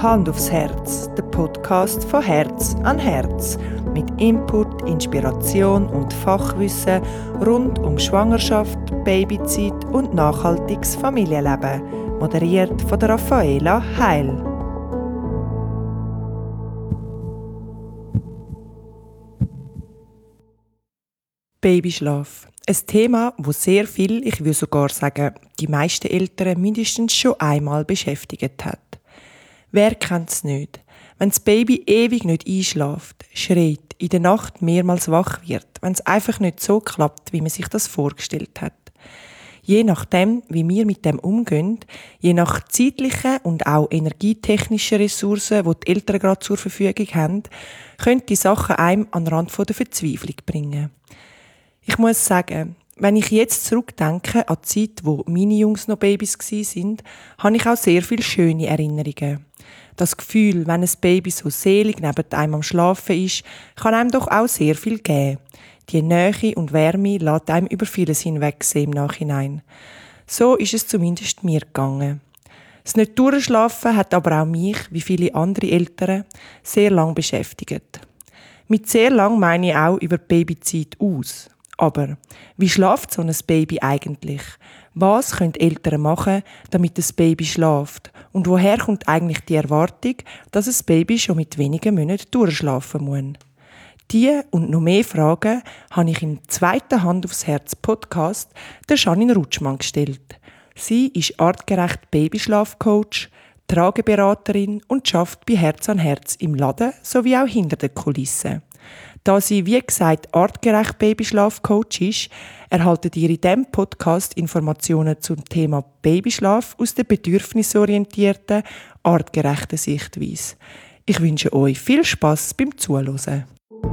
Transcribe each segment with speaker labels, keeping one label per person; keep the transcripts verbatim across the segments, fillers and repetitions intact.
Speaker 1: Hand aufs Herz, der Podcast von Herz an Herz. Mit Input, Inspiration und Fachwissen rund um Schwangerschaft, Babyzeit und nachhaltiges Familienleben. Moderiert von der Raffaela Heil. Babyschlaf. Ein Thema, das sehr viel, ich würde sogar sagen, die meisten Eltern mindestens schon einmal beschäftigt hat. Wer kennt es nicht? Wenn das Baby ewig nicht einschläft, schreit, in der Nacht mehrmals wach wird, wenn es einfach nicht so klappt, wie man sich das vorgestellt hat. Je nachdem, wie wir mit dem umgehen, je nach zeitlichen und auch energietechnischen Ressourcen, die die Eltern gerade zur Verfügung haben, können die Sachen einem an den Rand der Verzweiflung bringen. Ich muss sagen, wenn ich jetzt zurückdenke an die Zeit, wo meine Jungs noch Babys waren, habe ich auch sehr viele schöne Erinnerungen. Das Gefühl, wenn ein Baby so selig neben einem am Schlafen ist, kann einem doch auch sehr viel geben. Die Nähe und Wärme lässt einem über vieles hinwegsehen im Nachhinein. So ist es zumindest mir gegangen. Das nicht durchschlafen hat aber auch mich, wie viele andere Eltern, sehr lang beschäftigt. Mit sehr lang meine ich auch über die Babyzeit aus. Aber wie schläft so ein Baby eigentlich? Was können Eltern machen, damit das Baby schläft? Und woher kommt eigentlich die Erwartung, dass ein Baby schon mit wenigen Monaten durchschlafen muss? Diese und noch mehr Fragen habe ich im zweiten Hand aufs Herz Podcast der Janine Rutschmann gestellt. Sie ist artgerecht Babyschlafcoach, Trageberaterin und arbeitet bei Herz an Herz im Laden sowie auch hinter den Kulissen. Da sie, wie gesagt, artgerecht Babyschlafcoach ist, erhaltet ihr in diesem Podcast Informationen zum Thema Babyschlaf aus der bedürfnisorientierten, artgerechten Sichtweise. Ich wünsche euch viel Spass beim Zuhören.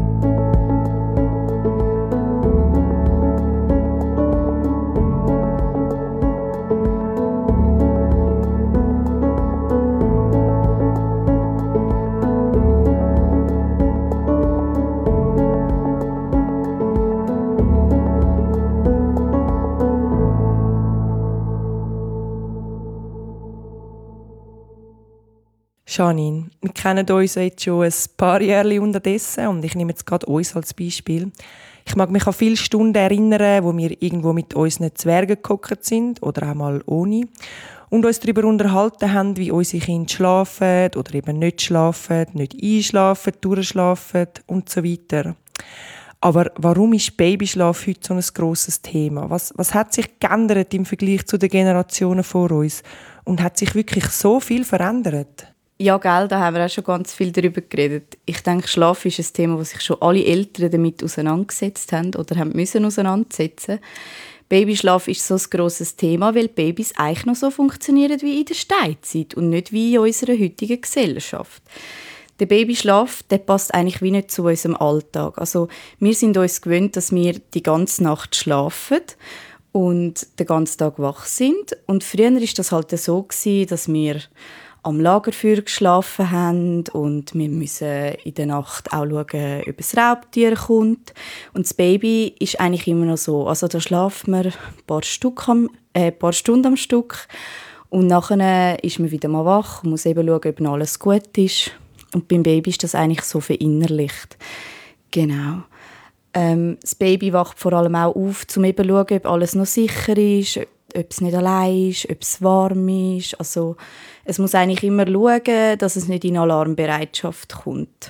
Speaker 1: Janine, wir kennen uns jetzt schon ein paar Jahre unterdessen und ich nehme jetzt gerade uns als Beispiel. Ich mag mich an viele Stunden erinnern, wo wir irgendwo mit unseren Zwergen gehockt sind oder auch mal ohne und uns darüber unterhalten haben, wie unsere Kinder schlafen oder eben nicht schlafen, nicht einschlafen, durchschlafen und so weiter. Aber warum ist Babyschlaf heute so ein grosses Thema? Was, was hat sich geändert im Vergleich zu den Generationen vor uns? Und hat sich wirklich so viel verändert?
Speaker 2: Ja, gell, da haben wir auch schon ganz viel darüber geredet. Ich denke, Schlaf ist ein Thema, wo sich schon alle Eltern damit auseinandergesetzt haben oder haben müssen auseinandersetzen. Babyschlaf ist so ein grosses Thema, weil Babys eigentlich noch so funktionieren wie in der Steinzeit und nicht wie in unserer heutigen Gesellschaft. Der Babyschlaf, der passt eigentlich wie nicht zu unserem Alltag. Also wir sind uns gewöhnt, dass wir die ganze Nacht schlafen und den ganzen Tag wach sind. Und früher war das halt so, dass wir am Lagerfeuer geschlafen haben und wir müssen in der Nacht auch schauen, ob ein Raubtier kommt. Und das Baby ist eigentlich immer noch so. Also da schlafen wir ein paar, Stück am, äh, ein paar Stunden am Stück und nachher ist man wieder mal wach und muss eben schauen, ob noch alles gut ist. Und beim Baby ist das eigentlich so verinnerlicht. Genau. Ähm, das Baby wacht vor allem auch auf, um eben zu schauen, ob alles noch sicher ist, ob es nicht allein ist, ob es warm ist. Also, es muss eigentlich immer schauen, dass es nicht in Alarmbereitschaft kommt.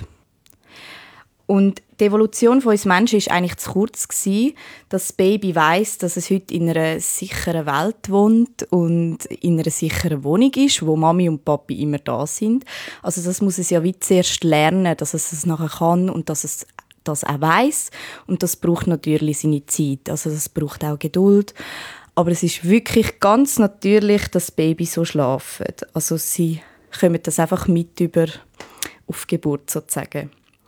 Speaker 2: Und die Evolution von uns Menschen war eigentlich zu kurz gewesen, dass das Baby weiss, dass es heute in einer sicheren Welt wohnt und in einer sicheren Wohnung ist, wo Mami und Papi immer da sind. Also das muss es ja wie zuerst lernen, dass es das nachher kann und dass es das auch weiss. Und das braucht natürlich seine Zeit. Also das braucht auch Geduld. Aber es ist wirklich ganz natürlich, dass Babys so schlafen. Also sie kommen das einfach mit über auf Geburt sozusagen.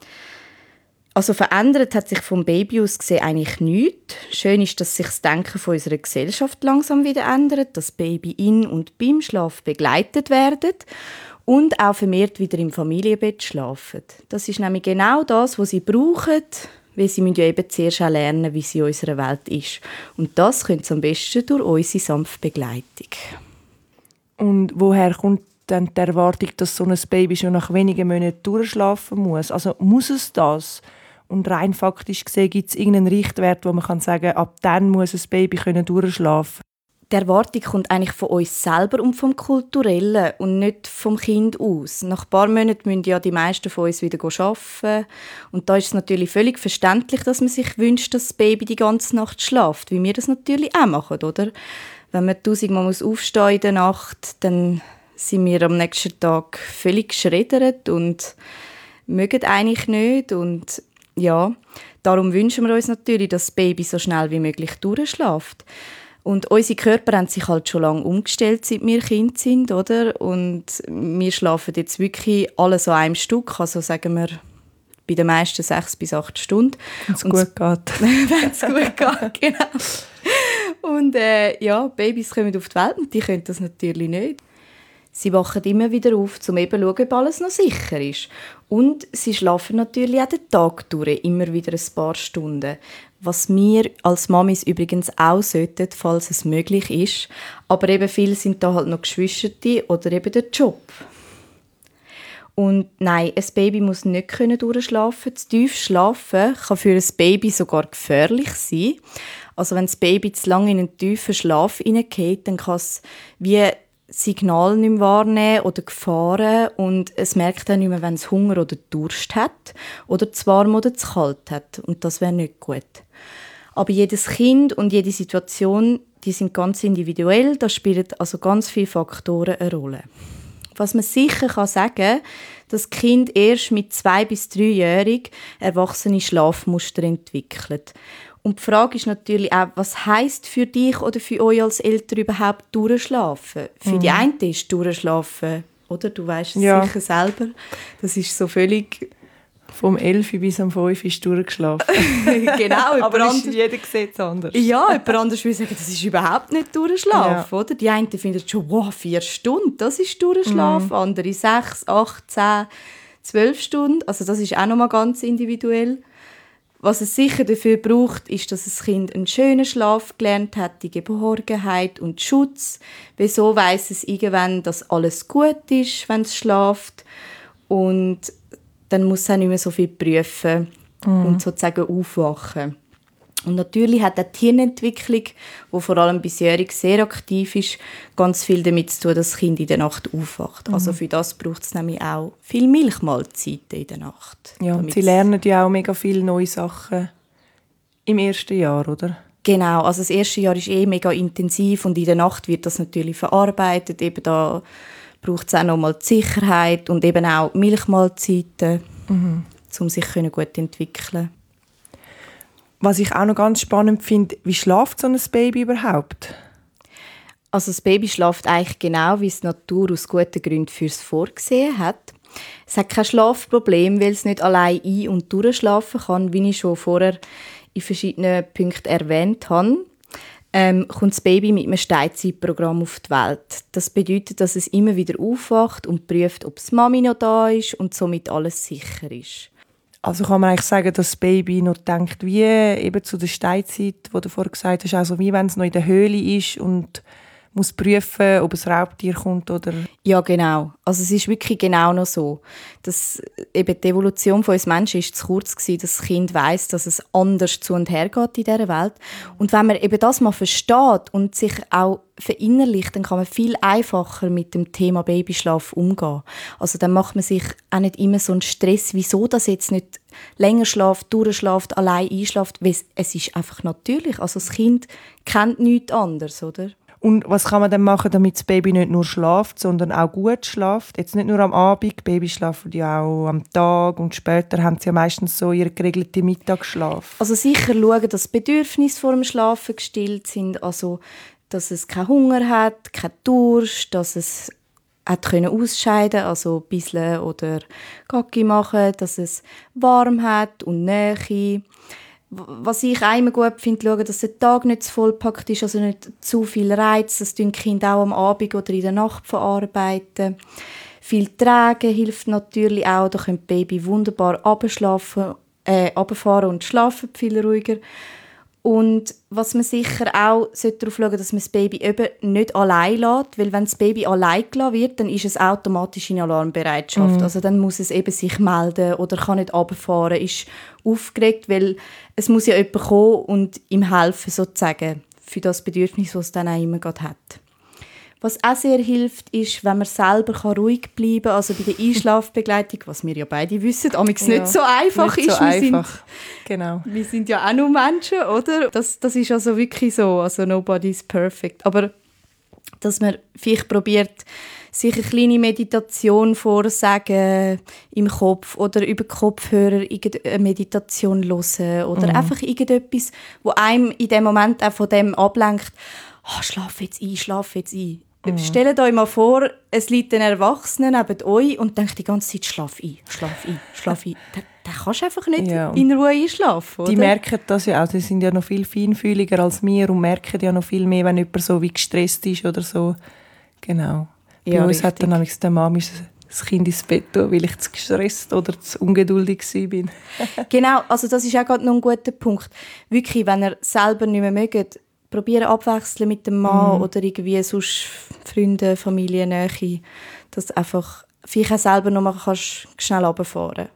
Speaker 2: Also verändert hat sich vom Baby aus gesehen eigentlich nichts. Schön ist, dass sich das Denken von unserer Gesellschaft langsam wieder ändert, dass Baby in und beim Schlaf begleitet werden und auch vermehrt wieder im Familienbett schlafen. Das ist nämlich genau das, was sie brauchen, weil sie müssen ja eben zuerst auch lernen, wie sie in unserer Welt ist. Und das können sie am besten durch unsere sanfte Begleitung.
Speaker 1: Und woher kommt dann die Erwartung, dass so ein Baby schon nach wenigen Monaten durchschlafen muss. Also muss es das? Und rein faktisch gesehen, gibt es irgendeinen Richtwert, wo man kann sagen kann, ab dann muss ein Baby können durchschlafen.
Speaker 2: Die Erwartung kommt eigentlich von uns selber und vom Kulturellen und nicht vom Kind aus. Nach ein paar Monaten müssen ja die meisten von uns wieder arbeiten. Und da ist es natürlich völlig verständlich, dass man sich wünscht, dass das Baby die ganze Nacht schläft, wie wir das natürlich auch machen, oder? Wenn man tausendmal aufstehen muss in der Nacht, dann sind wir am nächsten Tag völlig geschreddert und mögen eigentlich nicht. Und ja, darum wünschen wir uns natürlich, dass das Baby so schnell wie möglich durchschläft. Und unsere Körper haben sich halt schon lange umgestellt, seit wir Kind sind, oder? Und wir schlafen jetzt wirklich alles an einem Stück, also sagen wir bei den meisten sechs bis acht Stunden.
Speaker 1: Wenn es gut geht.
Speaker 2: Wenn es gut geht, genau. Und äh, ja, Babys kommen auf die Welt und die können das natürlich nicht. Sie wachen immer wieder auf, um eben zu schauen, ob alles noch sicher ist. Und sie schlafen natürlich auch den Tag durch, immer wieder ein paar Stunden. Was wir als Mamis übrigens auch sollten, falls es möglich ist. Aber eben viele sind da halt noch Geschwisterte oder eben der Job. Und nein, ein Baby muss nicht durchschlafen. Zu tief schlafen kann für ein Baby sogar gefährlich sein. Also wenn das Baby zu lange in einen tiefen Schlaf hineingeht, dann kann es wie Signal nicht mehr wahrnehmen oder Gefahren und es merkt dann nicht mehr, wenn es Hunger oder Durst hat oder zu warm oder zu kalt hat. Und das wäre nicht gut. Aber jedes Kind und jede Situation, die sind ganz individuell. Da spielen also ganz viele Faktoren eine Rolle. Was man sicher kann sagen, dass Kind erst mit zwei bis dreijährig erwachsene Schlafmuster entwickelt. Und die Frage ist natürlich auch, was heisst für dich oder für euch als Eltern überhaupt durchschlafen? Für mhm. die einen ist durchschlafen, oder? Du weißt es ja sicher selber. Das ist so völlig...
Speaker 1: Vom elf bis am fünf ist durchgeschlafen.
Speaker 2: Genau.
Speaker 1: Aber anders, jeder sieht es anders.
Speaker 2: Ja, jemand anders würde sagen, das ist überhaupt nicht durchschlafen. Ja. Oder? Die einen finden schon, wow, vier Stunden, das ist durchschlafen. Mhm. Andere sechs, acht, zehn, zwölf Stunden. Also das ist auch nochmal ganz individuell. Was es sicher dafür braucht, ist, dass das Kind einen schönen Schlaf gelernt hat, die Geborgenheit und Schutz. Wieso weiss es irgendwann, dass alles gut ist, wenn es schläft. Und dann muss es auch nicht mehr so viel prüfen mm. und sozusagen aufwachen. Und natürlich hat auch die Hirnentwicklung, die vor allem bisjährig sehr aktiv ist, ganz viel damit zu tun, dass das Kind in der Nacht aufwacht. Mm. Also für das braucht es nämlich auch viel Milchmahlzeiten in der Nacht.
Speaker 1: Ja, und sie lernen ja auch mega viele neue Sachen im ersten Jahr, oder?
Speaker 2: Genau, also das erste Jahr ist eh mega intensiv und in der Nacht wird das natürlich verarbeitet. Eben da braucht es auch noch mal die Sicherheit und eben auch Milchmahlzeiten, mhm. um sich gut zu entwickeln.
Speaker 1: Was ich auch noch ganz spannend finde, wie schläft so ein Baby überhaupt?
Speaker 2: Also das Baby schläft eigentlich genau, wie es die Natur aus guten Gründen für es vorgesehen hat. Es hat kein Schlafproblem, weil es nicht allein ein- und durchschlafen kann, wie ich schon vorher in verschiedenen Punkten erwähnt habe. Ähm, kommt das Baby mit einem Steinzeitprogramm auf die Welt. Das bedeutet, dass es immer wieder aufwacht und prüft, ob die Mami noch da ist und somit alles sicher ist.
Speaker 1: Also kann man eigentlich sagen, dass das Baby noch denkt, wie eben zu der Steinzeit, wo du vorher gesagt hast, also wie wenn es noch in der Höhle ist und muss prüfen, ob ein Raubtier kommt oder...
Speaker 2: Ja, genau. Also es ist wirklich genau noch so. Dass eben die Evolution von uns Menschen ist zu kurz gewesen, dass das Kind weiss, dass es anders zu und her geht in dieser Welt. Und wenn man eben das mal versteht und sich auch verinnerlicht, dann kann man viel einfacher mit dem Thema Babyschlaf umgehen. Also dann macht man sich auch nicht immer so einen Stress, wieso das jetzt nicht länger schläft, durchschläft, allein einschläft. Es ist einfach natürlich. Also das Kind kennt nichts anderes, oder?
Speaker 1: Und was kann man dann machen, damit das Baby nicht nur schläft, sondern auch gut schläft? Jetzt nicht nur am Abend, Babys schlafen ja auch am Tag und später haben sie ja meistens so ihren geregelten Mittagsschlaf.
Speaker 2: Also sicher schauen, dass die Bedürfnisse vor dem Schlafen gestillt sind, also dass es keinen Hunger hat, keinen Durst, dass es hat können ausscheiden, also ein bisschen oder Gacki machen, dass es warm hat und Nähe. Was ich auch immer gut finde, schauen, dass der Tag nicht zu vollpackt ist, also nicht zu viel Reiz. Das tun die Kinder auch am Abend oder in der Nacht verarbeiten. Viel Tragen hilft natürlich auch. Da können die Baby wunderbar runterschlafen, äh, runterfahren und schlafen viel ruhiger. Und was man sicher auch darauf schauen sollte, dass man das Baby eben nicht allein lässt, weil wenn das Baby allein gelassen wird, dann ist es automatisch in Alarmbereitschaft. Mhm. Also dann muss es eben sich melden oder kann nicht runterfahren, ist aufgeregt, weil es muss ja jemand kommen und ihm helfen, sozusagen, für das Bedürfnis, das es dann auch immer gerade hat. Was auch sehr hilft, ist, wenn man selber ruhig bleiben kann, also bei der Einschlafbegleitung, was wir ja beide wissen, amigs ja, nicht so einfach
Speaker 1: nicht
Speaker 2: ist.
Speaker 1: So
Speaker 2: wir,
Speaker 1: einfach.
Speaker 2: Sind,
Speaker 1: genau.
Speaker 2: wir sind ja auch nur Menschen, oder? Das, das ist also wirklich so, also nobody's perfect. Aber dass man vielleicht probiert, sich eine kleine Meditation vorsagen im Kopf oder über Kopfhörer irgendeine Meditation hören oder mhm. einfach irgendetwas, wo einem in dem Moment auch von dem ablenkt, oh, schlaf jetzt ein, schlaf jetzt ein. Mhm. Stellt euch mal vor, es liegt ein Erwachsener neben euch und denkt die ganze Zeit, schlaf ein, schlaf ein, schlaf ein. Dann, dann kannst du einfach nicht ja. in Ruhe einschlafen, oder?
Speaker 1: Die merken das ja auch, die sind ja noch viel feinfühliger als wir und merken ja noch viel mehr, wenn jemand so wie gestresst ist oder so. Genau. Bei ja, uns richtig. Hat dann nämlich der Mami das Kind ins Bett tun, weil ich zu gestresst oder zu ungeduldig war.
Speaker 2: Genau, also das ist auch gerade noch ein guter Punkt. Wirklich, wenn ihr selber nicht mehr mögt, probieren abwechseln mit dem Mann mm. oder irgendwie sonst Freunde, Familie, Nähe, dass du einfach vielleicht auch selber noch mal kannst, schnell runterfahren.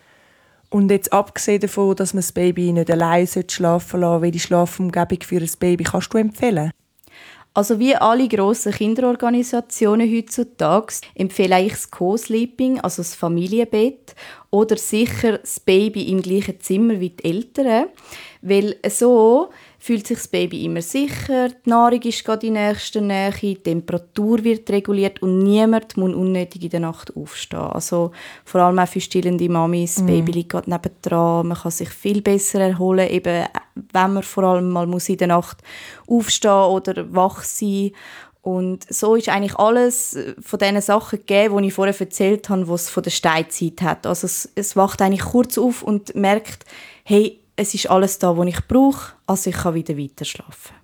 Speaker 1: Und jetzt abgesehen davon, dass man das Baby nicht allein schlafen lassen sollte, welche Schlafumgebung für ein Baby kannst du empfehlen?
Speaker 2: Also wie alle grossen Kinderorganisationen heutzutage empfehle ich das Co-Sleeping, also das Familienbett, oder sicher das Baby im gleichen Zimmer wie die Eltern, weil so fühlt sich das Baby immer sicher, die Nahrung ist gerade in nächster Nähe, die Temperatur wird reguliert und niemand muss unnötig in der Nacht aufstehen. Also vor allem auch für stillende Mamis, das mm. Baby liegt gerade nebendran, man kann sich viel besser erholen, eben wenn man vor allem mal muss in der Nacht aufstehen oder wach sein. Und so ist eigentlich alles von diesen Sachen gegeben, die ich vorher erzählt habe, was es von der Steinzeit hat. Also es, es wacht eigentlich kurz auf und merkt, hey, es ist alles da, was ich brauche, also ich kann wieder weiter schlafen.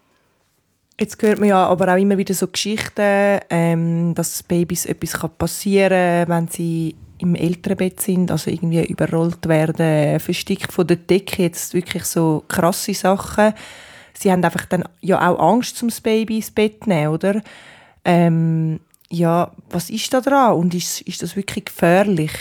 Speaker 1: Jetzt hört man ja aber auch immer wieder so Geschichten, ähm, dass Babys etwas passieren kann, wenn sie im Elternbett sind, also irgendwie überrollt werden, verstickt von der Decke, jetzt wirklich so krasse Sachen. Sie haben einfach dann ja auch Angst, um das Baby ins Bett zu nehmen, oder? Ähm, ja, was ist da dran und ist, ist das wirklich gefährlich?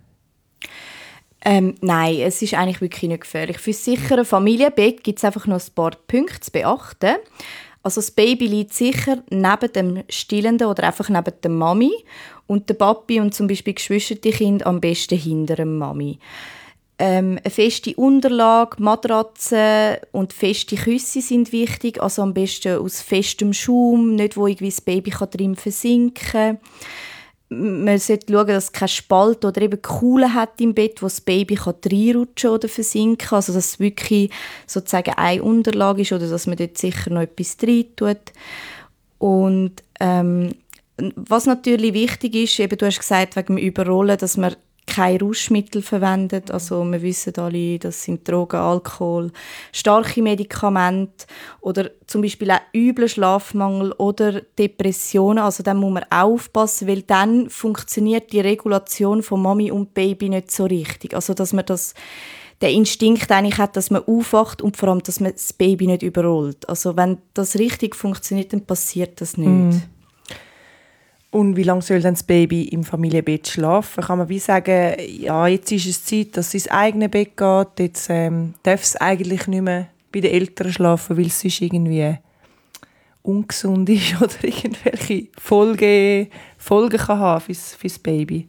Speaker 2: Ähm, nein, es ist eigentlich wirklich nicht gefährlich. Für das sichere Familienbett gibt es einfach noch ein paar Punkte zu beachten. Also das Baby liegt sicher neben dem Stillenden oder einfach neben der Mami und der Papi und zum Beispiel Geschwisterkind am besten hinter der Mami. Ähm, eine feste Unterlage, Matratze und feste Küsse sind wichtig, also am besten aus festem Schaum, nicht wo irgendwie das Baby drin versinken kann. Man sollte schauen, dass es keine Spalt oder eben Kuhle hat im Bett, wo das Baby reinrutschen oder versinken kann. Also dass es wirklich sozusagen eine Unterlage ist oder dass man dort sicher noch etwas rein tut. Und ähm, was natürlich wichtig ist, eben, du hast gesagt, wegen dem Überrollen, dass man keine Rauschmittel verwendet. Also wir wissen alle, das sind Drogen, Alkohol, starke Medikamente oder zum Beispiel auch übler Schlafmangel oder Depressionen. Also dann muss man auch aufpassen, weil dann funktioniert die Regulation von Mami und Baby nicht so richtig. Also dass man das, der Instinkt eigentlich hat, dass man aufwacht und vor allem, dass man das Baby nicht überrollt. Also wenn das richtig funktioniert, dann passiert das nicht. Mm.
Speaker 1: Und wie lange soll dann das Baby im Familienbett schlafen? Kann man wie sagen, ja, jetzt ist es Zeit, dass es ins eigene Bett geht. Jetzt ähm, darf es eigentlich nicht mehr bei den Eltern schlafen, weil es sonst irgendwie ungesund ist oder irgendwelche Folge, Folgen kann haben fürs, fürs Baby.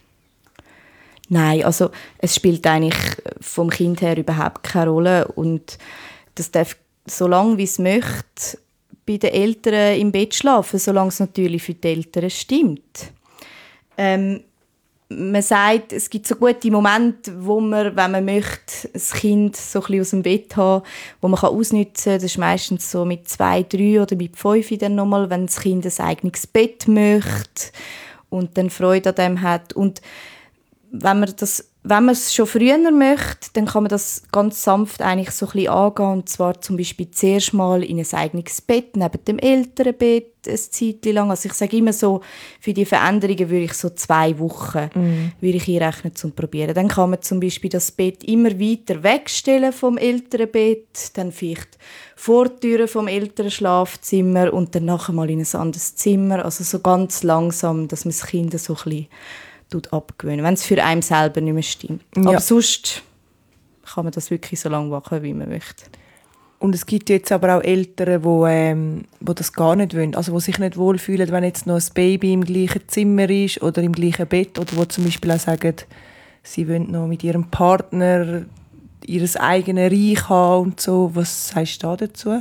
Speaker 2: Nein, also es spielt eigentlich vom Kind her überhaupt keine Rolle. Und das darf so lange, wie es möchte, bei den Eltern im Bett schlafen, solange es natürlich für die Eltern stimmt. Ähm, man sagt, es gibt so gute Momente, wo man, wenn man möchte, das Kind so ein bisschen aus dem Bett haben, wo man ausnutzen kann. Das ist meistens so mit zwei, drei oder mit fünf dann nochmal, wenn das Kind ein eigenes Bett möchte und dann Freude an dem hat. Und wenn man das wenn man es schon früher möchte, dann kann man das ganz sanft eigentlich so ein bisschen angehen. Und zwar zum Beispiel zuerst mal in ein eigenes Bett, neben dem Elternbett, ein Zeitchen lang. Also ich sage immer so, für die Veränderungen würde ich so zwei Wochen mm. würde ich einrechnen, zum Probieren. Dann kann man zum Beispiel das Bett immer weiter wegstellen vom Elternbett, dann vielleicht Vortüren vom Elternschlafzimmer und dann nachher mal in ein anderes Zimmer. Also so ganz langsam, dass man das Kind so ein bisschen abgewöhnen, wenn es für einen selber nicht mehr stimmt. Ja. Aber sonst kann man das wirklich so lange machen, wie man möchte.
Speaker 1: Und es gibt jetzt aber auch Eltern, die, ähm, die das gar nicht wollen, also die sich nicht wohlfühlen, wenn jetzt noch ein Baby im gleichen Zimmer ist oder im gleichen Bett oder die zum Beispiel auch sagen, sie wollen noch mit ihrem Partner ihr eigenes Reich haben und so. Was sagst du da dazu?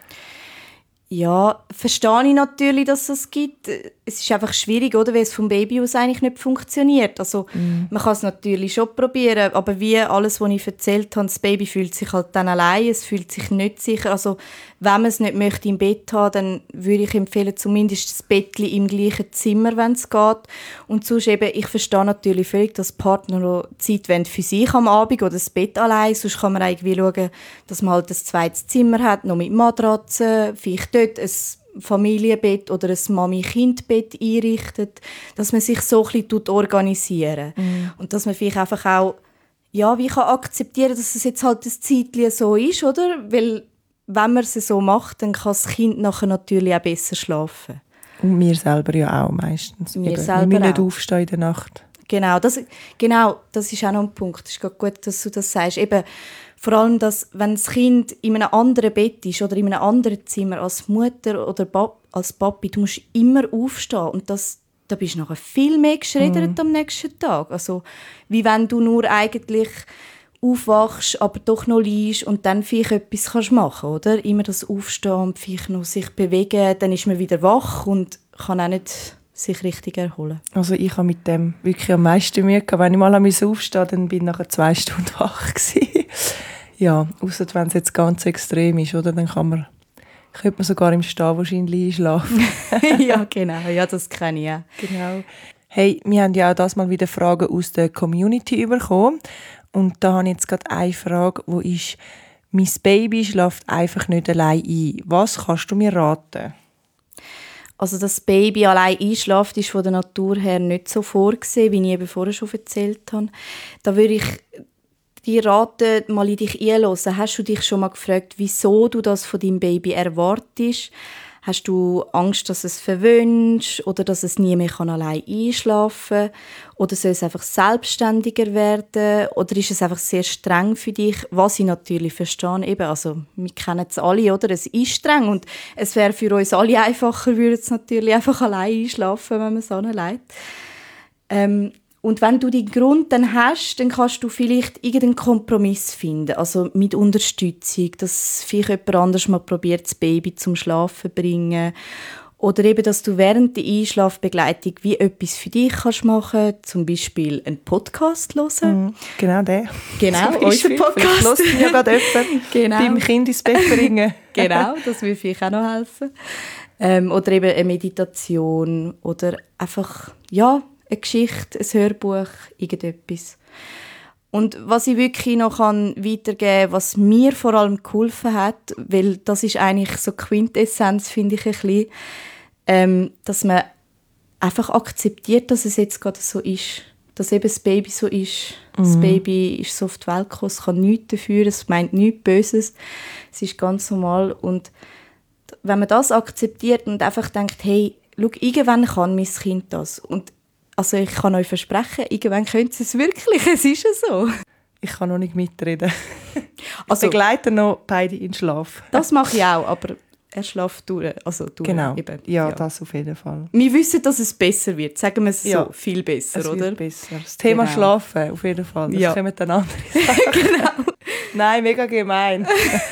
Speaker 2: Ja, verstehe ich natürlich, dass es das gibt. Es ist einfach schwierig, oder, weil es vom Baby aus eigentlich nicht funktioniert. Also, mm. man kann es natürlich schon probieren, aber wie alles, was ich erzählt habe, das Baby fühlt sich halt dann allein, es fühlt sich nicht sicher. Also, wenn man es nicht möchte im Bett haben, dann würde ich empfehlen, zumindest das Bettchen im gleichen Zimmer, wenn es geht. Und sonst eben, ich verstehe natürlich völlig, dass Partner noch Zeit wollen für sich am Abend oder das Bett allein. Sonst kann man irgendwie schauen, dass man halt ein zweites Zimmer hat, noch mit Matratze, vielleicht dort ein Familienbett oder ein Mami-Kind-Bett einrichtet, dass man sich so ein bisschen organisieren mm. und dass man vielleicht einfach auch ja, wie kann akzeptieren, dass es jetzt halt ein Zeitchen so ist, oder? Weil wenn man es so macht, dann kann das Kind nachher natürlich auch besser schlafen.
Speaker 1: Und wir selber ja auch meistens.
Speaker 2: Wir
Speaker 1: Eben,
Speaker 2: selber
Speaker 1: wir müssen nicht
Speaker 2: auch.
Speaker 1: aufstehen in der Nacht.
Speaker 2: Genau, das, genau, das ist auch noch ein Punkt. Es ist gut, dass du das sagst. Eben, vor allem, dass, wenn das Kind in einem anderen Bett ist oder in einem anderen Zimmer als Mutter oder Pap- als Papi, du musst immer aufstehen. Und das, da bist du nachher viel mehr geschreddert mm. am nächsten Tag. Also, wie wenn du nur eigentlich aufwachst, aber doch noch liegst und dann vielleicht etwas kannst machen, oder? Immer das Aufstehen und vielleicht noch sich bewegen, dann ist man wieder wach und kann auch nicht sich richtig erholen.
Speaker 1: Also ich habe mit dem wirklich am meisten Mühe gehabt. Wenn ich mal aufstehen musste, dann bin ich nachher zwei Stunden wach gewesen. Ja, ausser wenn es jetzt ganz extrem ist, oder? Dann kann man, könnte man sogar im Stehen wahrscheinlich einschlafen.
Speaker 2: Ja, genau. Ja, das kenne ich auch.
Speaker 1: Genau. Hey, wir haben ja auch das mal wieder Fragen aus der Community bekommen. Und da habe ich jetzt gerade eine Frage, die ist, mein Baby schläft einfach nicht allein ein. Was kannst du mir raten?
Speaker 2: Also das Baby allein einschläft, ist von der Natur her nicht so vorgesehen, wie ich eben vorher schon erzählt habe. Da würde ich dir raten, mal in dich einhören. Hast du dich schon mal gefragt, wieso du das von deinem Baby erwartest? Hast du Angst, dass es verwöhnst oder dass es nie mehr allein einschlafen kann? Oder soll es einfach selbstständiger werden? Oder ist es einfach sehr streng für dich? Was ich natürlich verstehe, eben, also wir kennen es alle, oder? Es ist streng und es wäre für uns alle einfacher, würde es natürlich einfach allein einschlafen, wenn man es anlegt. Ähm, Und wenn du den Grund dann hast, dann kannst du vielleicht irgendeinen Kompromiss finden. Also mit Unterstützung, dass vielleicht jemand anderes mal probiert, das Baby zum Schlafen zu bringen. Oder eben, dass du während der Einschlafbegleitung wie etwas für dich kannst machen kannst. Zum Beispiel einen Podcast hören.
Speaker 1: Mm, genau der.
Speaker 2: Genau, unser Podcast.
Speaker 1: Vielleicht hört ja gerade jemand
Speaker 2: genau.
Speaker 1: beim Kind ins Bett bringen.
Speaker 2: Genau, das würde vielleicht auch noch helfen. Ähm, oder eben eine Meditation. Oder einfach, ja, eine Geschichte, ein Hörbuch, irgendetwas. Und was ich wirklich noch weitergeben kann, was mir vor allem geholfen hat, weil das ist eigentlich so Quintessenz, finde ich ein bisschen, ähm, dass man einfach akzeptiert, dass es jetzt gerade so ist. Dass eben das Baby so ist. Mhm. Das Baby ist so auf die Welt gekommen, es kann nichts dafür, es meint nichts Böses. Es ist ganz normal. Und wenn man das akzeptiert und einfach denkt, hey, schau, irgendwann kann mein Kind das. Und also ich kann euch versprechen, irgendwann könnt ihr es wirklich, es ist ja so.
Speaker 1: Ich kann noch nicht mitreden.
Speaker 2: Also,
Speaker 1: ich begleite noch beide in den Schlaf.
Speaker 2: Das mache ich auch, aber er schläft durch. Also durch
Speaker 1: genau,
Speaker 2: eben.
Speaker 1: Ja,
Speaker 2: ja,
Speaker 1: das auf jeden Fall.
Speaker 2: Wir wissen, dass es besser wird, sagen wir es
Speaker 1: ja,
Speaker 2: so, viel besser,
Speaker 1: es
Speaker 2: oder?
Speaker 1: Wird besser. Das Thema genau. Schlafen, auf jeden Fall, das
Speaker 2: ja.
Speaker 1: kommen dann andere Sachen.
Speaker 2: Genau.
Speaker 1: Nein, mega gemein.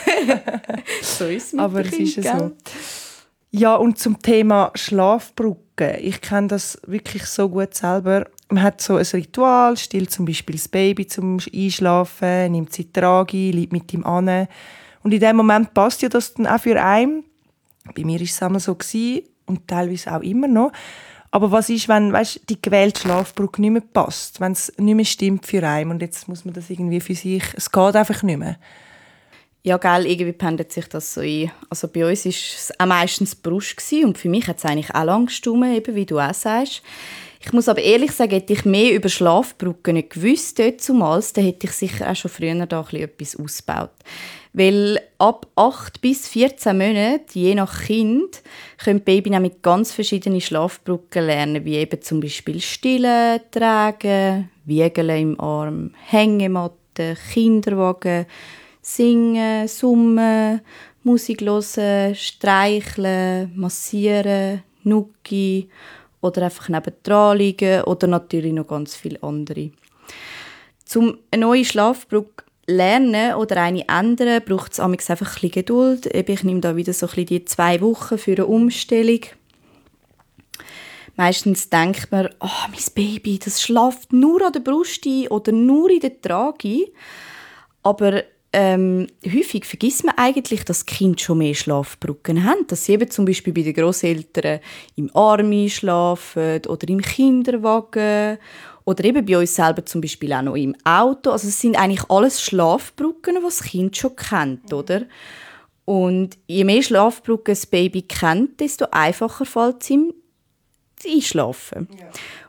Speaker 2: So ist es mit
Speaker 1: aber es
Speaker 2: kind,
Speaker 1: ist so. Ja, und zum Thema Schlafbrücke. Ich kenne das wirklich so gut selber. Man hat so ein Ritual, stillt zum Beispiel das Baby zum Einschlafen, nimmt sie Trage, liegt mit ihm an. Und in dem Moment passt ja das dann auch für einen. Bei mir war es einmal so gewesen, und teilweise auch immer noch. Aber was ist, wenn, weißt, die gewählte Schlafbrücke nicht mehr passt, wenn es nicht mehr stimmt für einen und jetzt muss man das irgendwie für sich, es geht einfach nicht mehr?
Speaker 2: Ja, gell, irgendwie pendelt sich das so ein. Also bei uns war es auch meistens die Brust gewesen, und für mich hat es eigentlich auch lange gestimmt, eben wie du auch sagst. Ich muss aber ehrlich sagen, hätte ich mehr über Schlafbrücken nicht gewusst, dort zumals, dann hätte ich sicher auch schon früher da etwas ausgebaut. Weil ab acht bis vierzehn Monaten, je nach Kind, können Baby nämlich ganz verschiedene Schlafbrücken lernen, wie eben zum Beispiel Stillen, Tragen, Wiegeln im Arm, Hängematte, Kinderwagen, Singen, Summen, Musik hören, streicheln, massieren, Nucki oder einfach nebendran liegen oder natürlich noch ganz viele andere. Um eine neue Schlafbrücke lernen oder eine ändern, braucht es einfach ein bisschen Geduld. Ich nehme da wieder so ein bisschen die zwei Wochen für eine Umstellung. Meistens denkt man, oh, mein Baby, das schläft nur an der Brust ein oder nur in der Trage. Aber ähm, häufig vergisst man eigentlich, dass die Kinder schon mehr Schlafbrücken haben. Dass sie eben zum Beispiel bei den Grosseltern im Arm einschlafen oder im Kinderwagen oder eben bei uns selber zum Beispiel auch noch im Auto. Also es sind eigentlich alles Schlafbrücken, die das Kind schon kennt, oder? Und je mehr Schlafbrücken das Baby kennt, desto einfacher fällt es ihm einschlafen. Ja.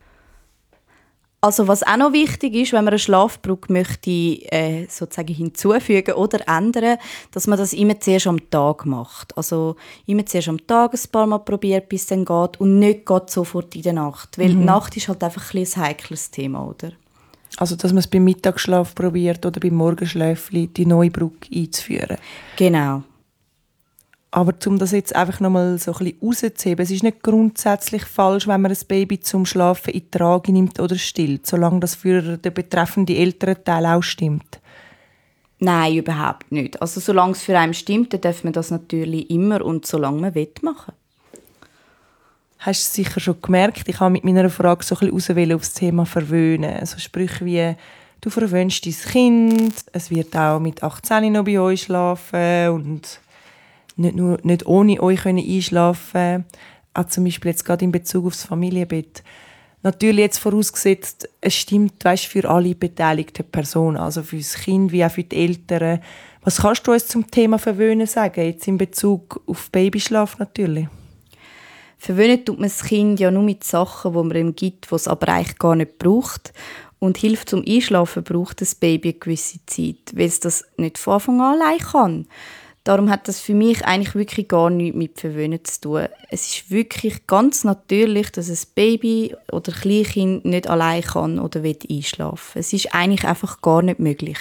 Speaker 2: Also was auch noch wichtig ist, wenn man eine Schlafbrücke möchte, äh, sozusagen hinzufügen oder ändern, dass man das immer zuerst am Tag macht. Also immer zuerst am Tag ein paar Mal probiert, bis es dann geht und nicht geht sofort in der Nacht. Weil mhm. die Nacht ist halt einfach ein, ein heikles Thema, oder?
Speaker 1: Also dass man es beim Mittagsschlaf probiert oder beim Morgenschläfli die neue Brücke einzuführen.
Speaker 2: Genau.
Speaker 1: Aber um das jetzt einfach nochmal so ein bisschen rauszuheben, es ist nicht grundsätzlich falsch, wenn man ein Baby zum Schlafen in die Trage nimmt oder stillt, solange das für den betreffenden Elternteil auch stimmt.
Speaker 2: Nein, überhaupt nicht. Also solange es für einen stimmt, dann darf man das natürlich immer und solange man will machen.
Speaker 1: Hast du sicher schon gemerkt, ich habe mit meiner Frage so ein bisschen auswählen auf das Thema Verwöhnen. Also Sprüche wie «Du verwöhnst dein Kind», «Es wird auch mit achtzehn noch bei euch schlafen» und Nicht, nur, nicht ohne euch einschlafen, auch zum Beispiel jetzt gerade in Bezug auf das Familienbett. Natürlich jetzt vorausgesetzt, es stimmt, weißt, für alle beteiligten Personen, also für das Kind wie auch für die Eltern. Was kannst du uns zum Thema Verwöhnen sagen, jetzt in Bezug auf Babyschlaf natürlich?
Speaker 2: Verwöhnen tut man das Kind ja nur mit Sachen, die man ihm gibt, die es aber eigentlich gar nicht braucht. Und Hilfe zum Einschlafen braucht das Baby eine gewisse Zeit, weil es das nicht von Anfang an allein kann. Darum hat das für mich eigentlich wirklich gar nichts mit Verwöhnen zu tun. Es ist wirklich ganz natürlich, dass ein Baby oder ein Kleinkind nicht allein kann oder will einschlafen. Es ist eigentlich einfach gar nicht möglich.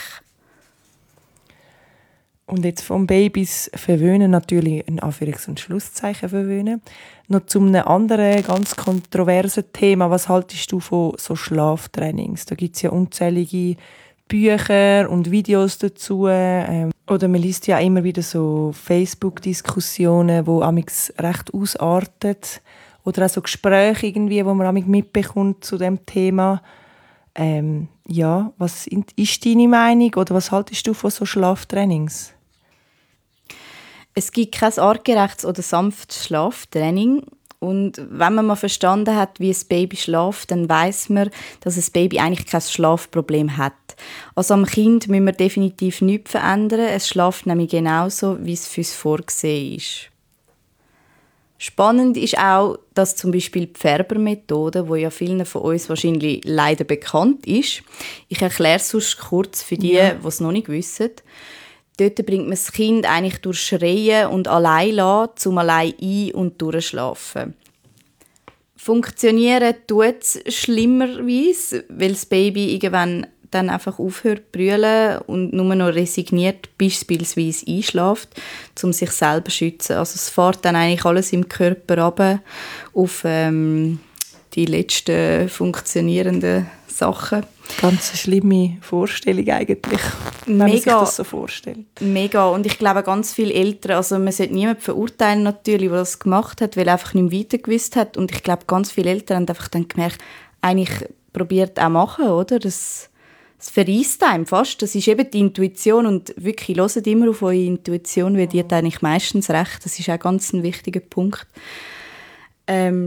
Speaker 1: Und jetzt vom Babys verwöhnen, natürlich ein Anführungs- und Schlusszeichen verwöhnen. Noch zu einem anderen, ganz kontroversen Thema. Was haltest du von so Schlaftrainings? Da gibt es ja unzählige Bücher und Videos dazu. Ähm, oder man liest ja immer wieder so Facebook-Diskussionen, die amigs recht ausarten. Oder auch so Gespräche, irgendwie, wo man amig mitbekommt zu dem Thema. Ähm, ja, was ist deine Meinung oder was haltest du von so Schlaftrainings?
Speaker 2: Es gibt kein artgerechtes oder sanftes Schlaftraining. Und wenn man mal verstanden hat, wie ein Baby schläft, dann weiss man, dass ein Baby eigentlich kein Schlafproblem hat. Also am Kind müssen wir definitiv nichts verändern. Es schläft nämlich genauso, wie es für uns vorgesehen ist. Spannend ist auch, dass zum Beispiel die Färbermethode, die ja vielen von uns wahrscheinlich leider bekannt ist, ich erkläre es sonst kurz für die, ja. die es noch nicht wissen. Dort bringt man das Kind eigentlich durch Schreien und allein lassen, zum allein ein- und durchschlafen. Funktionieren tut es schlimmerweise, weil das Baby irgendwann dann einfach aufhört zu brüllen und nur noch resigniert beispielsweise einschläft, um sich selber zu schützen. Also es fährt dann eigentlich alles im Körper runter auf ähm, die letzten funktionierenden Sachen.
Speaker 1: Ganz eine schlimme Vorstellung eigentlich, wenn man sich das so vorstellt.
Speaker 2: Mega. Und ich glaube, ganz viele Eltern, also man sollte niemanden verurteilen natürlich, der das gemacht hat, weil er einfach nicht weiter gewusst hat. Und ich glaube, ganz viele Eltern haben einfach dann gemerkt, eigentlich probiert auch machen, oder? Das, das verreisst einem fast. Das ist eben die Intuition und wirklich, hört immer auf eure Intuition, weil die hat eigentlich meistens recht. Das ist auch ganz ein wichtiger Punkt. Ähm,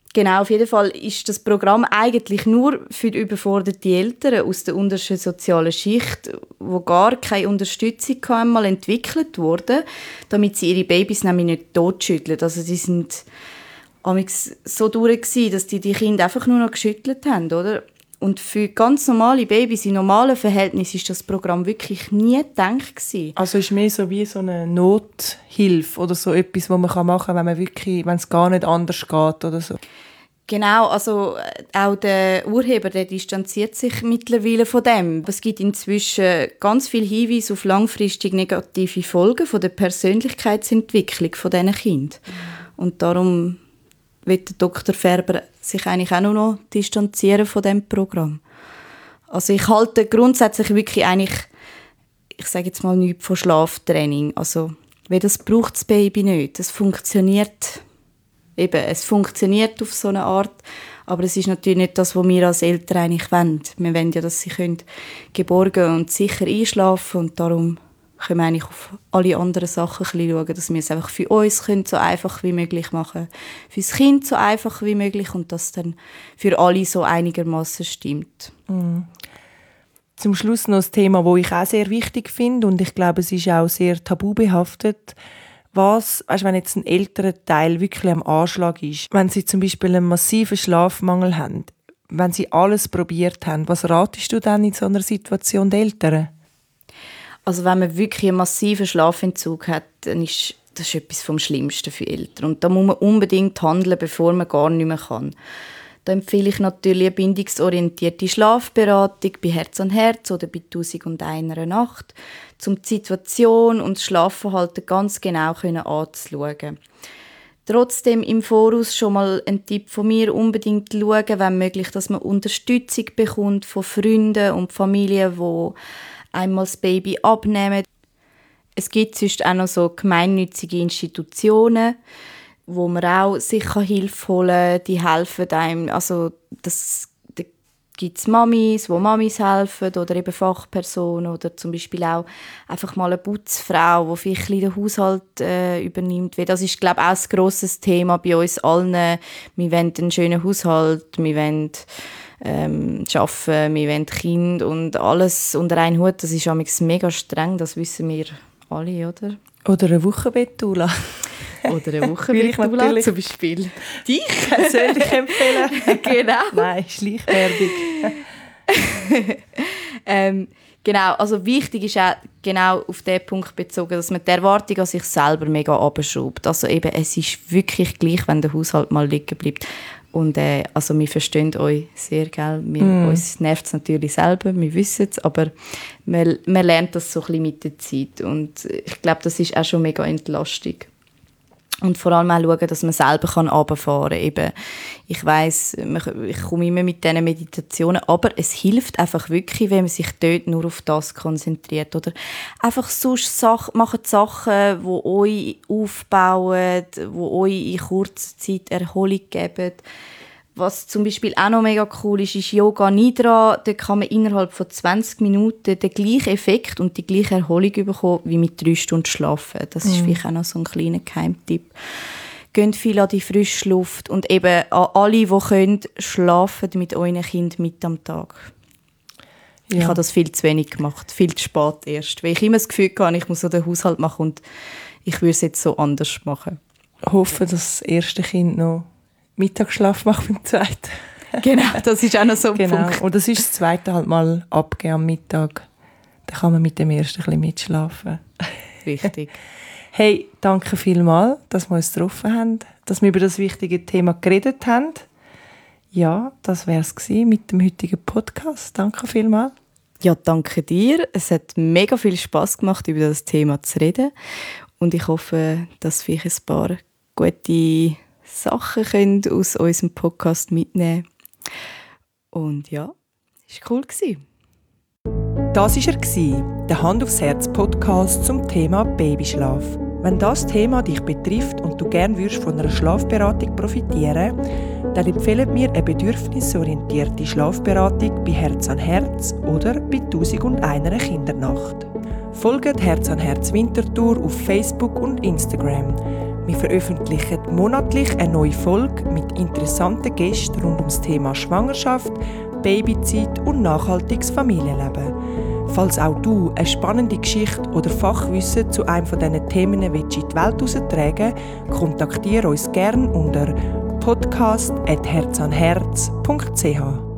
Speaker 2: Genau, auf jeden Fall ist das Programm eigentlich nur für die überforderten Eltern aus der untersten sozialen Schicht, wo gar keine Unterstützung hatten, mal entwickelt wurde, damit sie ihre Babys nämlich nicht totschütteln. Also sie sind amigs so durch gewesen, dass die die Kinder einfach nur noch geschüttelt haben, oder? Und für ganz normale Babys in normalen Verhältnissen ist das Programm wirklich nie gedacht gewesen.
Speaker 1: Also ist mehr so wie so eine Nothilfe oder so etwas, was man machen kann, wenn man wirklich, wenn es gar nicht anders geht oder so.
Speaker 2: Genau, also auch der Urheber, der distanziert sich mittlerweile von dem. Es gibt inzwischen ganz viele Hinweise auf langfristig negative Folgen von der Persönlichkeitsentwicklung von diesen Kindern. Und darum wird Doktor Färber sich eigentlich auch noch distanzieren von diesem Programm. Also ich halte grundsätzlich wirklich eigentlich, ich sage jetzt mal nichts von Schlaftraining. Also, weil das braucht das Baby nicht. Es funktioniert, eben, es funktioniert auf so eine Art, aber es ist natürlich nicht das, was wir als Eltern eigentlich wollen. Wir wollen ja, dass sie können geborgen und sicher einschlafen und darum können wir eigentlich auf alle anderen Sachen ein bisschen schauen, dass wir es einfach für uns können, so einfach wie möglich machen, für das Kind so einfach wie möglich und das dann für alle so einigermaßen stimmt.
Speaker 1: Mm. Zum Schluss noch ein Thema, das ich auch sehr wichtig finde und ich glaube, es ist auch sehr tabubehaftet. Was, weißt, wenn jetzt ein älterer Teil wirklich am Anschlag ist, wenn sie zum Beispiel einen massiven Schlafmangel haben, wenn sie alles probiert haben, was ratest du dann in so einer Situation den Eltern?
Speaker 2: Also wenn man wirklich einen massiven Schlafentzug hat, dann ist das ist etwas vom Schlimmsten für Eltern. Und da muss man unbedingt handeln, bevor man gar nicht mehr kann. Da empfehle ich natürlich eine bindungsorientierte Schlafberatung bei Herz an Herz oder bei tausend und einer Nacht, um die Situation und das Schlafverhalten ganz genau anzuschauen. Trotzdem im Voraus schon mal ein Tipp von mir, unbedingt schauen, wenn möglich, dass man Unterstützung bekommt von Freunden und Familien, die einmal das Baby abnehmen. Es gibt sonst auch noch so gemeinnützige Institutionen, wo man auch sich Hilfe holen kann. Die helfen einem. Also das, da gibt es Mamis, die Mamis helfen oder eben Fachpersonen oder zum Beispiel auch einfach mal eine Putzfrau, die vielleicht den Haushalt äh, übernimmt. Das ist, glaube ich, auch ein grosses Thema bei uns allen. Wir wollen einen schönen Haushalt, wir wollen ähm, arbeiten, wir wollen Kinder und alles unter einen Hut. Das ist manchmal mega streng, das wissen wir alle, oder?
Speaker 1: Oder eine Wochenbettdoula.
Speaker 2: Oder eine Wochenbettdoula zum Beispiel.
Speaker 1: Dich persönlich empfehlen.
Speaker 2: Genau.
Speaker 1: Nein, Schleichwerbung.
Speaker 2: ähm, genau, also wichtig ist auch genau auf den Punkt bezogen, dass man die Erwartung an sich selber mega runterschraubt. Also eben, es ist wirklich gleich, wenn der Haushalt mal liegen bleibt. Und äh, also wir verstehen euch sehr, gell? Wir, mm. Uns nervt es natürlich selber, wir wissen es, aber man, man lernt das so ein bisschen mit der Zeit. Und ich glaube, das ist auch schon mega entlastig. Und vor allem auch schauen, dass man selber runterfahren kann. Eben, ich weiss, ich komme immer mit diesen Meditationen, aber es hilft einfach wirklich, wenn man sich dort nur auf das konzentriert. Oder einfach sonst Sachen, macht Sachen, die euch aufbauen, die euch in kurzer Zeit Erholung geben. Was zum Beispiel auch noch mega cool ist, ist Yoga Nidra. Da kann man innerhalb von zwanzig Minuten den gleichen Effekt und die gleiche Erholung bekommen, wie mit drei Stunden Schlafen. Das ist mhm. vielleicht auch noch so ein kleiner Geheimtipp. Geht viel an die frische Luft und eben an alle, die können, schlafen mit euren Kindern mit am Tag. Ja. Ich habe das viel zu wenig gemacht, viel zu spät erst. Weil ich immer das Gefühl hatte, ich muss so den Haushalt machen und ich würde es jetzt so anders machen.
Speaker 1: Ich hoffe, dass das erste Kind noch Mittagsschlaf macht beim zweiten.
Speaker 2: Genau, das ist auch noch so ein
Speaker 1: genau.
Speaker 2: Punkt.
Speaker 1: Und das ist das zweite halt mal abgeben am Mittag. Dann kann man mit dem ersten ein bisschen mitschlafen.
Speaker 2: Richtig.
Speaker 1: Hey, danke vielmals, dass wir uns getroffen haben, dass wir über das wichtige Thema geredet haben. Ja, das wäre es mit dem heutigen Podcast. Danke vielmals.
Speaker 2: Ja, danke dir. Es hat mega viel Spass gemacht, über das Thema zu reden. Und ich hoffe, dass wir ein paar gute Sachen können aus unserem Podcast mitnehmen. Und ja, es war cool.
Speaker 1: Das war er, der Hand aufs Herz Podcast zum Thema Babyschlaf. Wenn das Thema dich betrifft und du gerne würdest von einer Schlafberatung profitieren, dann empfehlen wir eine bedürfnisorientierte Schlafberatung bei Herz an Herz oder bei tausend und einer Kindernacht. Folgt Herz an Herz Winterthur auf Facebook und Instagram. Wir veröffentlichen monatlich eine neue Folge mit interessanten Gästen rund ums Thema Schwangerschaft, Babyzeit und nachhaltiges Familienleben. Falls auch du eine spannende Geschichte oder Fachwissen zu einem von diesen Themen in die Welt heraustragen willst, kontaktiere uns gerne unter podcast at herz an herz punkt c h.